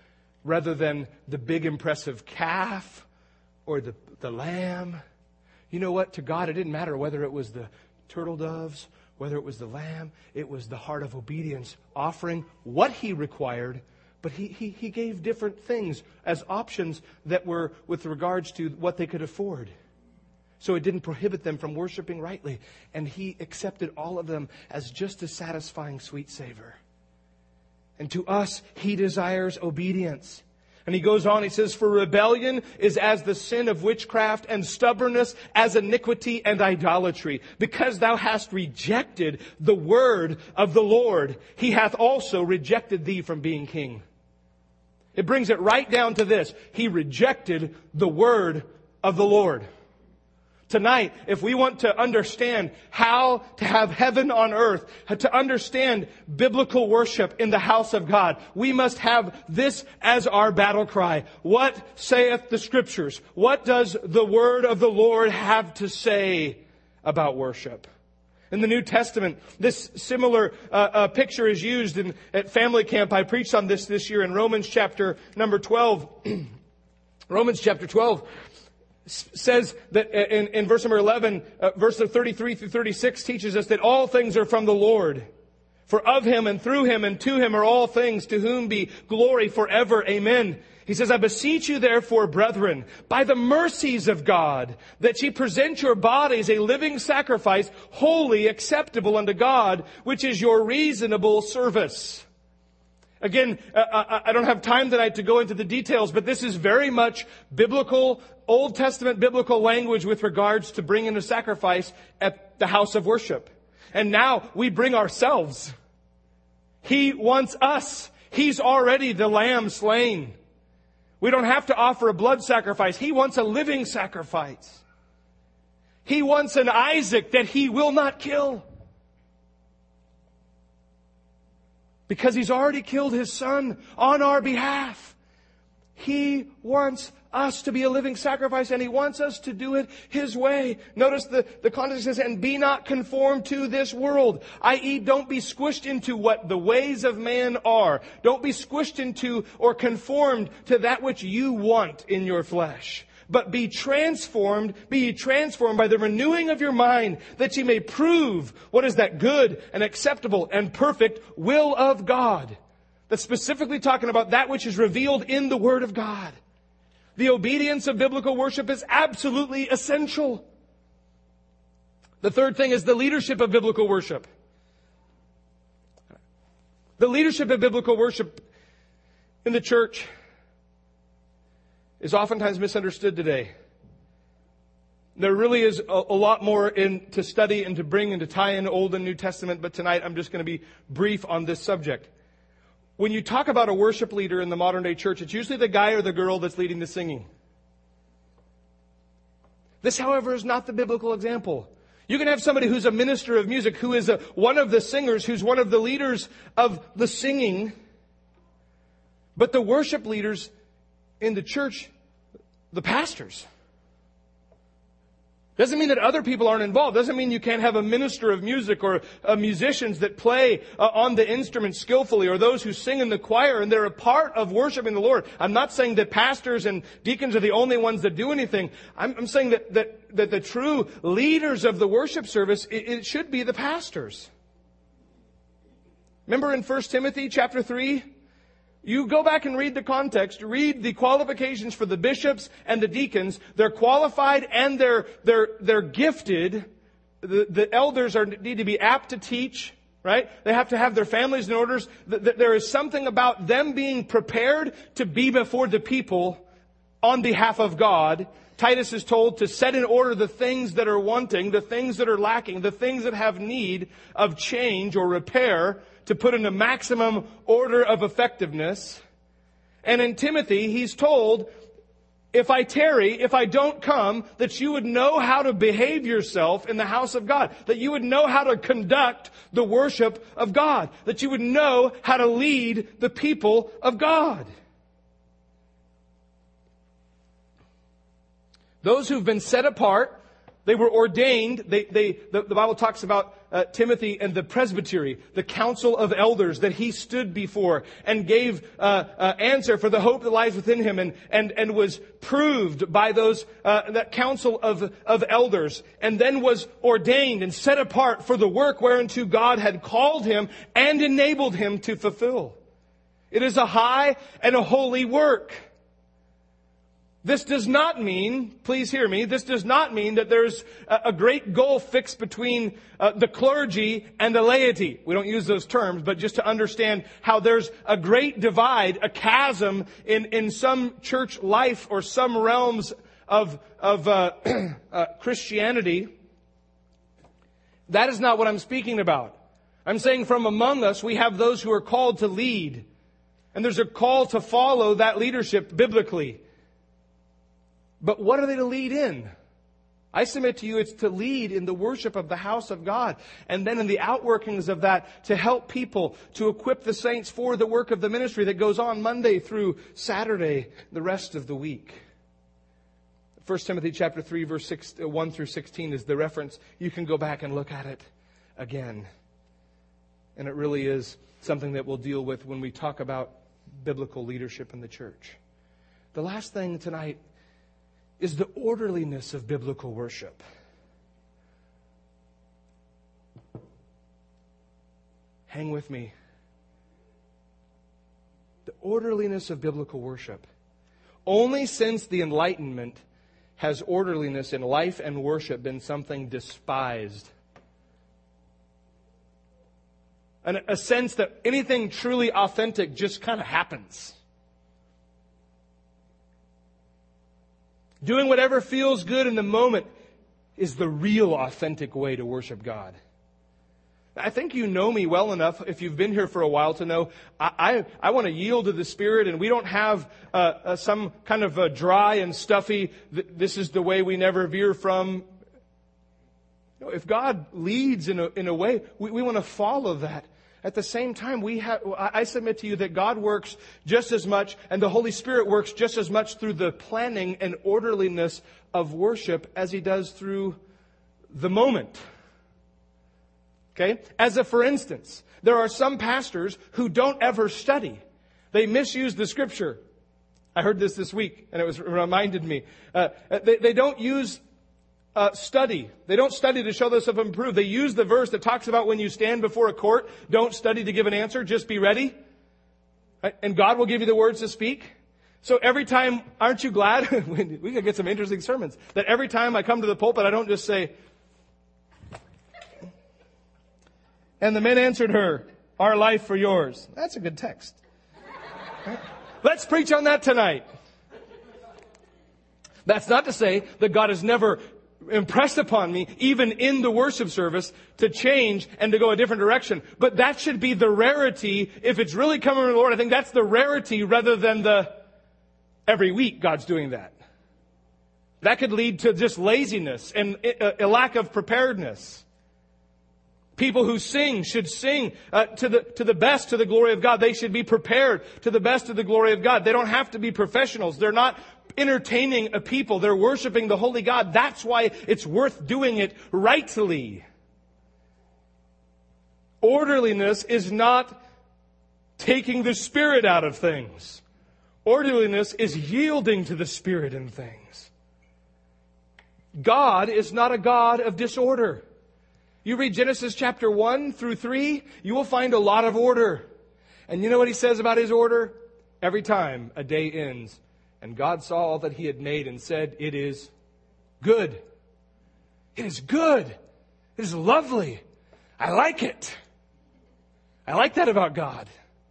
rather than the big impressive calf or the lamb? You know what? To God, it didn't matter whether it was the turtle doves, whether it was the lamb. It was the heart of obedience, offering what He required. But he gave different things as options that were with regards to what they could afford. So it didn't prohibit them from worshiping rightly. And He accepted all of them as just a satisfying sweet savor. And to us, He desires obedience. And He goes on, He says, for rebellion is as the sin of witchcraft, and stubbornness as iniquity and idolatry. Because thou hast rejected the word of the Lord, He hath also rejected thee from being king. It brings it right down to this. He rejected the word of the Lord. Tonight, if we want to understand how to have heaven on earth, to understand biblical worship in the house of God, we must have this as our battle cry. What saith the Scriptures? What does the word of the Lord have to say about worship? In the New Testament, this similar picture is used at family camp. I preached on this year in Romans chapter number 12. Romans chapter 12 says that in verse number 11, verse 33 through 36 teaches us that all things are from the Lord. For of Him and through Him and to Him are all things, to whom be glory forever. Amen. He says, I beseech you therefore, brethren, by the mercies of God, that ye present your bodies a living sacrifice, holy, acceptable unto God, which is your reasonable service. Again, I don't have time tonight to go into the details, but this is very much biblical, Old Testament biblical language with regards to bringing a sacrifice at the house of worship. And now we bring ourselves. He wants us. He's already the lamb slain. We don't have to offer a blood sacrifice. He wants a living sacrifice. He wants an Isaac that He will not kill. Because He's already killed His Son on our behalf. He wants us to be a living sacrifice, and He wants us to do it His way. Notice the context says, and be not conformed to this world. I.e., don't be squished into what the ways of man are. Don't be squished into or conformed to that which you want in your flesh. But be ye transformed by the renewing of your mind, that ye may prove what is that good and acceptable and perfect will of God. That's specifically talking about that which is revealed in the Word of God. The obedience of biblical worship is absolutely essential. The third thing is the leadership of biblical worship. The leadership of biblical worship in the church is oftentimes misunderstood today. There really is a lot more to study and to bring and to tie in Old and New Testament, but tonight I'm just going to be brief on this subject. When you talk about a worship leader in the modern day church, it's usually the guy or the girl that's leading the singing. This, however, is not the biblical example. You can have somebody who's a minister of music, who is one of the singers, who's one of the leaders of the singing. But the worship leaders in the church, the pastors. Doesn't mean that other people aren't involved. Doesn't mean you can't have a minister of music or musicians that play on the instrument skillfully, or those who sing in the choir, and they're a part of worshiping the Lord. I'm not saying that pastors and deacons are the only ones that do anything. I'm saying that the true leaders of the worship service, it should be the pastors. Remember in 1 Timothy chapter 3? You go back and read the context, read the qualifications for the bishops and the deacons. They're qualified and they're gifted. The elders need to be apt to teach, right? They have to have their families in order. There is something about them being prepared to be before the people on behalf of God. Titus is told to set in order the things that are wanting, the things that are lacking, the things that have need of change or repair, to put in a maximum order of effectiveness. And in Timothy, he's told, if I tarry, if I don't come, that you would know how to behave yourself in the house of God. That you would know how to conduct the worship of God. That you would know how to lead the people of God. Those who've been set apart They were ordained. The Bible talks about Timothy and the presbytery, the council of elders that he stood before and gave answer for the hope that lies within him, and was proved by that council of elders, and then was ordained and set apart for the work whereunto God had called him and enabled him to fulfill. It is a high and a holy work. This does not mean, please hear me, this does not mean that there's a great gulf fixed between the clergy and the laity. We don't use those terms, but just to understand how there's a great divide, a chasm in some church life or some realms of Christianity. That is not what I'm speaking about. I'm saying from among us, we have those who are called to lead. And there's a call to follow that leadership biblically. But what are they to lead in? I submit to you, it's to lead in the worship of the house of God. And then in the outworkings of that, to help people, to equip the saints for the work of the ministry that goes on Monday through Saturday, the rest of the week. 1 Timothy chapter 3, verse 1 through 16 is the reference. You can go back and look at it again. And it really is something that we'll deal with when we talk about biblical leadership in the church. The last thing tonight is the orderliness of biblical worship. Hang with me. The orderliness of biblical worship. Only since the Enlightenment has orderliness in life and worship been something despised. And a sense that anything truly authentic just kind of happens. Doing whatever feels good in the moment is the real authentic way to worship God. I think you know me well enough, if you've been here for a while, to know I want to yield to the Spirit, and we don't have some kind of a dry and stuffy, this is the way we never veer from. If God leads in a way, we want to follow that. At the same time, I submit to you that God works just as much, and the Holy Spirit works just as much through the planning and orderliness of worship as He does through the moment. Okay? For instance, there are some pastors who don't ever study. They misuse the Scripture. I heard this week, and it reminded me. They don't use study. They don't study to show themselves improved. They use the verse that talks about when you stand before a court, don't study to give an answer, just be ready. And God will give you the words to speak. So every time, aren't you glad? We could get some interesting sermons. That every time I come to the pulpit, I don't just say, and the men answered her, our life for yours. That's a good text. Let's preach on that tonight. That's not to say that God has never impressed upon me, even in the worship service, to change and to go a different direction. But that should be the rarity. If it's really coming from the Lord, I think that's the rarity rather than the every week God's doing that. That could lead to just laziness and a lack of preparedness. People who sing should sing to the best, to the glory of God. They should be prepared to the best of the glory of God. They don't have to be professionals. They're not entertaining a people. They're worshiping the holy God. That's why it's worth doing it rightly. Orderliness is not taking the Spirit out of things. Orderliness is yielding to the Spirit in things. God is not a God of disorder. You read Genesis chapter 1 through 3, you will find a lot of order. And you know what He says about His order? Every time a day ends, and God saw all that He had made and said, it is good. It is good. It is lovely. I like it. I like that about God.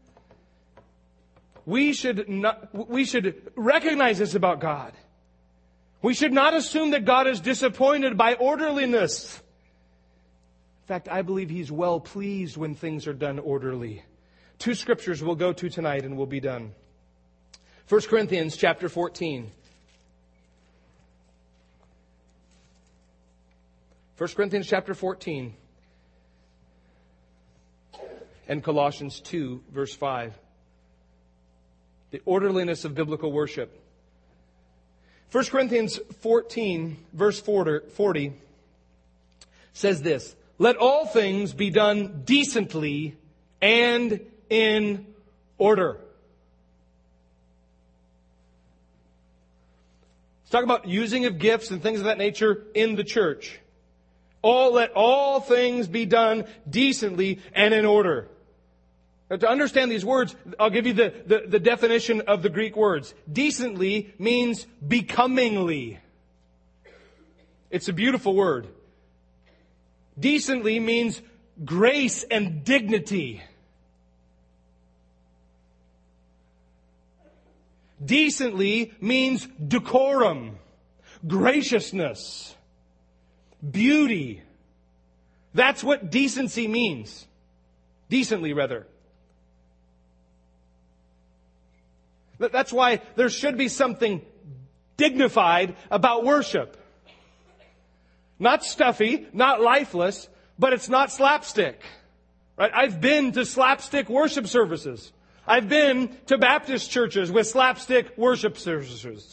We should recognize this about God. We should not assume that God is disappointed by orderliness. In fact, I believe He's well pleased when things are done orderly. 2 scriptures we'll go to tonight and we'll be done. 1 Corinthians chapter 14. 1 Corinthians chapter 14. And Colossians 2, verse 5. The orderliness of biblical worship. 1 Corinthians 14, verse 40 says this, "Let all things be done decently and in order." Let's talk about using of gifts and things of that nature in the church. Let all things be done decently and in order. Now, to understand these words, I'll give you the definition of the Greek words. Decently means becomingly. It's a beautiful word. Decently means grace and dignity. Decently means decorum, graciousness, beauty. That's what decency means. Decently, rather. That's why there should be something dignified about worship. Not stuffy, not lifeless, but it's not slapstick. Right? I've been to slapstick worship services. I've been to Baptist churches with slapstick worship services.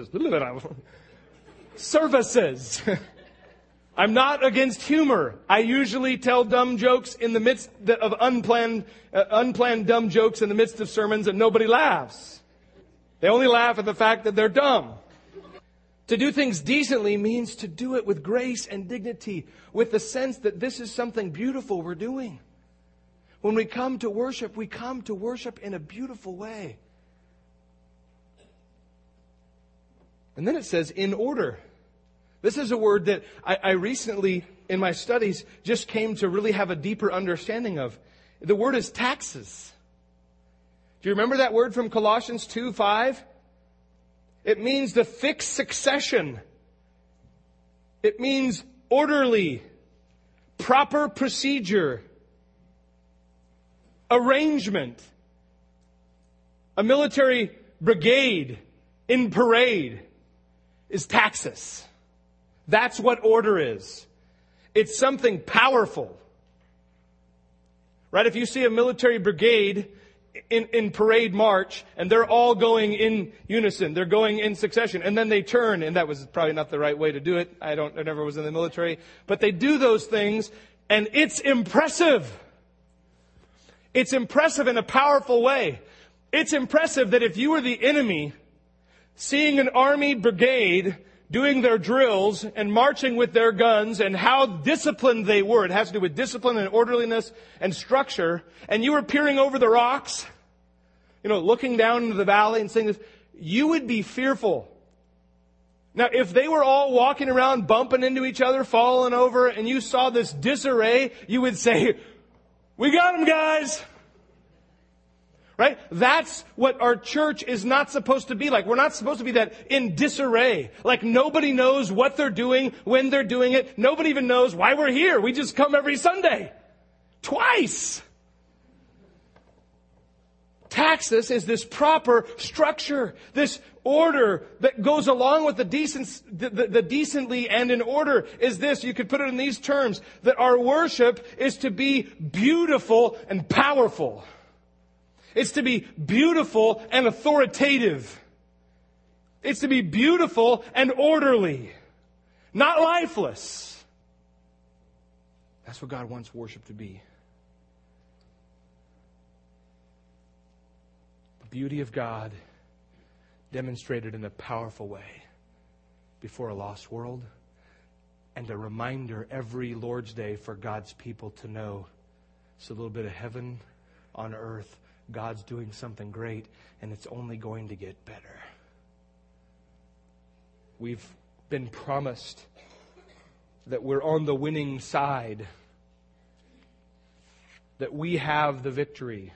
Services. I'm not against humor. I usually tell dumb jokes in the midst of unplanned dumb jokes in the midst of sermons, and nobody laughs. They only laugh at the fact that they're dumb. To do things decently means to do it with grace and dignity, with the sense that this is something beautiful we're doing. When we come to worship in a beautiful way. And then it says, in order. This is a word that I recently, in my studies, just came to really have a deeper understanding of. The word is taxes. Do you remember that word from Colossians 2:5? It means the fixed succession. It means orderly, proper procedure, arrangement. A military brigade in parade is taxis. That's what order is. It's something powerful. Right? If you see a military brigade in parade march, and they're all going in unison, they're going in succession, and then they turn, and that was probably not the right way to do it. I never was in the military, but they do those things, and it's impressive. It's impressive in a powerful way. It's impressive that if you were the enemy, seeing an army brigade doing their drills and marching with their guns and how disciplined they were. It has to do with discipline and orderliness and structure. And you were peering over the rocks, looking down into the valley and saying this, you would be fearful. Now, if they were all walking around bumping into each other, falling over, and you saw this disarray, you would say, "We got them, guys." Right? That's what our church is not supposed to be like. We're not supposed to be that in disarray. Like nobody knows what they're doing, when they're doing it. Nobody even knows why we're here. We just come every Sunday. Twice. Taxis is this proper structure, this order that goes along with the decently and in order is this. You could put it in these terms, that our worship is to be beautiful and powerful. It's to be beautiful and authoritative. It's to be beautiful and orderly, not lifeless. That's what God wants worship to be. The beauty of God demonstrated in a powerful way before a lost world, and a reminder every Lord's Day for God's people to know it's a little bit of heaven on earth. God's doing something great, and it's only going to get better. We've been promised that we're on the winning side, that we have the victory.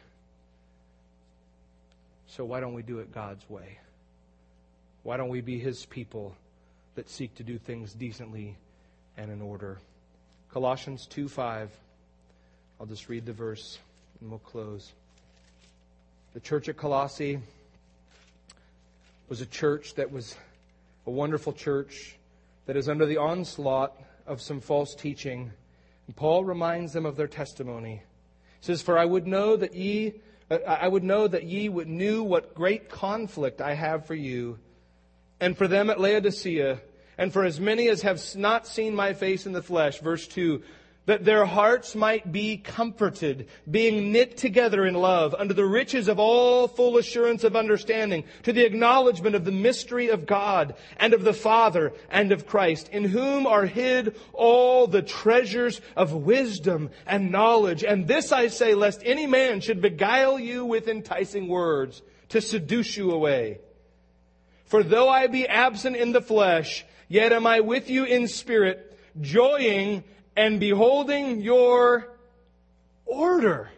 So why don't we do it God's way? Why don't we be His people that seek to do things decently and in order? Colossians 2:5. I'll just read the verse and we'll close. The church at Colossae was a church that was a wonderful church that is under the onslaught of some false teaching. And Paul reminds them of their testimony. He says, "For I would know that ye would knew what great conflict I have for you and for them at Laodicea, and for as many as have not seen my face in the flesh, verse 2, that their hearts might be comforted, being knit together in love, under the riches of all full assurance of understanding, to the acknowledgement of the mystery of God, and of the Father, and of Christ, in whom are hid all the treasures of wisdom and knowledge. And this I say, lest any man should beguile you with enticing words, to seduce you away. For though I be absent in the flesh, yet am I with you in spirit, joying and beholding your order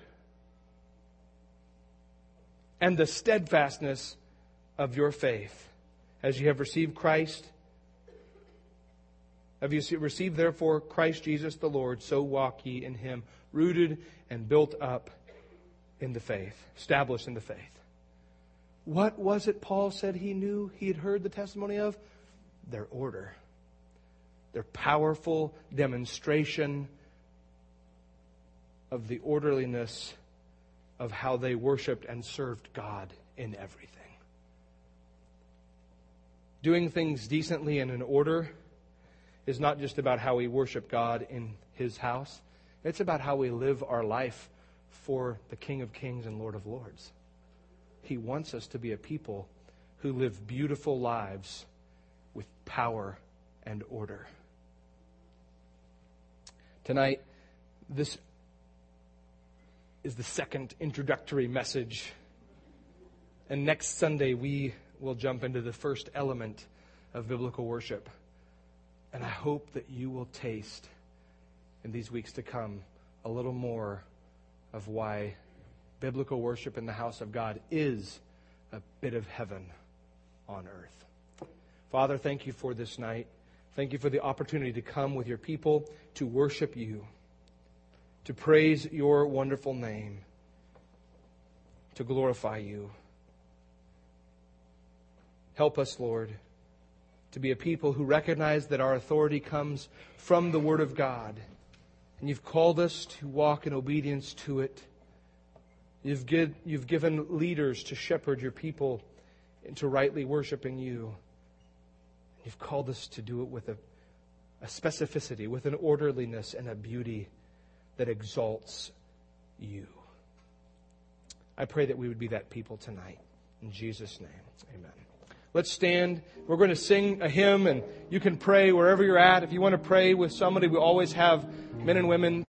and the steadfastness of your faith. As you have received Christ, have you received therefore Christ Jesus the Lord, so walk ye in Him, rooted and built up in the faith, established in the faith. What was it Paul said he knew, he had heard the testimony of? Their order. Their powerful demonstration of the orderliness of how they worshiped and served God in everything. Doing things decently and in order is not just about how we worship God in His house. It's about how we live our life for the King of Kings and Lord of Lords. He wants us to be a people who live beautiful lives with power and order. Tonight, this is the second introductory message. And next Sunday, we will jump into the first element of biblical worship. And I hope that you will taste in these weeks to come a little more of why biblical worship in the house of God is a bit of heaven on earth. Father, thank you for this night. Thank you for the opportunity to come with your people to worship you, to praise your wonderful name, to glorify you. Help us, Lord, to be a people who recognize that our authority comes from the Word of God. And you've called us to walk in obedience to it. You've given leaders to shepherd your people into rightly worshiping you. You've called us to do it with a specificity, with an orderliness and a beauty that exalts you. I pray that we would be that people tonight. In Jesus' name, amen. Let's stand. We're going to sing a hymn, and you can pray wherever you're at. If you want to pray with somebody, we always have men and women